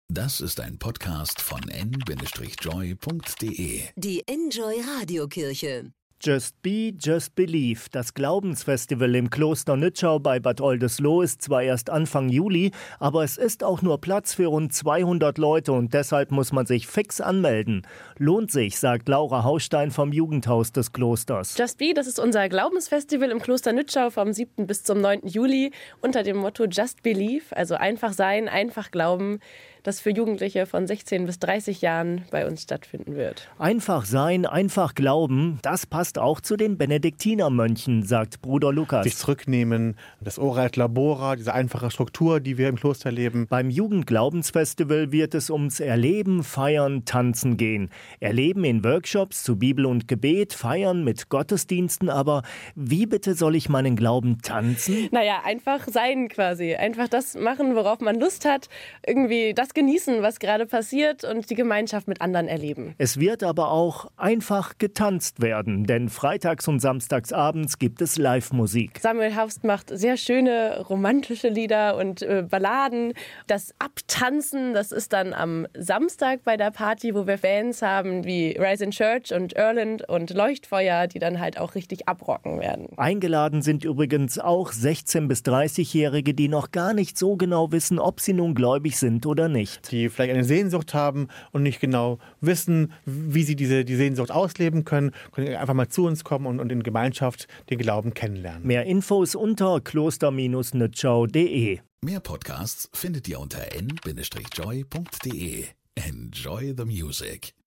Das ist ein Podcast von n-joy.de. Die Enjoy Radiokirche. Just Be, Just Believe. Das Glaubensfestival im Kloster Nützschau bei Bad Oldesloe ist zwar erst Anfang Juli, aber es ist auch nur Platz für rund 200 Leute und deshalb muss man sich fix anmelden. Lohnt sich, sagt Laura Haustein vom Jugendhaus des Klosters. Just Be, das ist unser Glaubensfestival im Kloster Nützschau vom 7. bis zum 9. Juli unter dem Motto Just Believe, also einfach sein, einfach glauben, das für Jugendliche von 16 bis 30 Jahren bei uns stattfinden wird. Einfach sein, einfach glauben, das passt auch zu den Benediktinermönchen, sagt Bruder Lukas. Sich zurücknehmen, das Ora et Labora, diese einfache Struktur, die wir im Kloster erleben. Beim Jugendglaubensfestival wird es ums Erleben, Feiern, Tanzen gehen. Erleben in Workshops zu Bibel und Gebet, feiern mit Gottesdiensten, aber wie bitte soll ich meinen Glauben tanzen? Naja, einfach sein quasi. Einfach das machen, worauf man Lust hat. Irgendwie das genießen, was gerade passiert und die Gemeinschaft mit anderen erleben. Es wird aber auch einfach getanzt werden, denn freitags und samstags abends gibt es Live-Musik. Samuel Haust macht sehr schöne romantische Lieder und Balladen. Das Abtanzen, das ist dann am Samstag bei der Party, wo wir Fans haben wie Rise in Church und Erland und Leuchtfeuer, die dann halt auch richtig abrocken werden. Eingeladen sind übrigens auch 16- bis 30-Jährige, die noch gar nicht so genau wissen, ob sie nun gläubig sind oder nicht. Die vielleicht eine Sehnsucht haben und nicht genau wissen, wie sie die Sehnsucht ausleben können einfach mal zu uns kommen und in Gemeinschaft den Glauben kennenlernen. Mehr Infos unter kloster-nützschau.de. Mehr Podcasts findet ihr unter n-joy.de. Enjoy the music.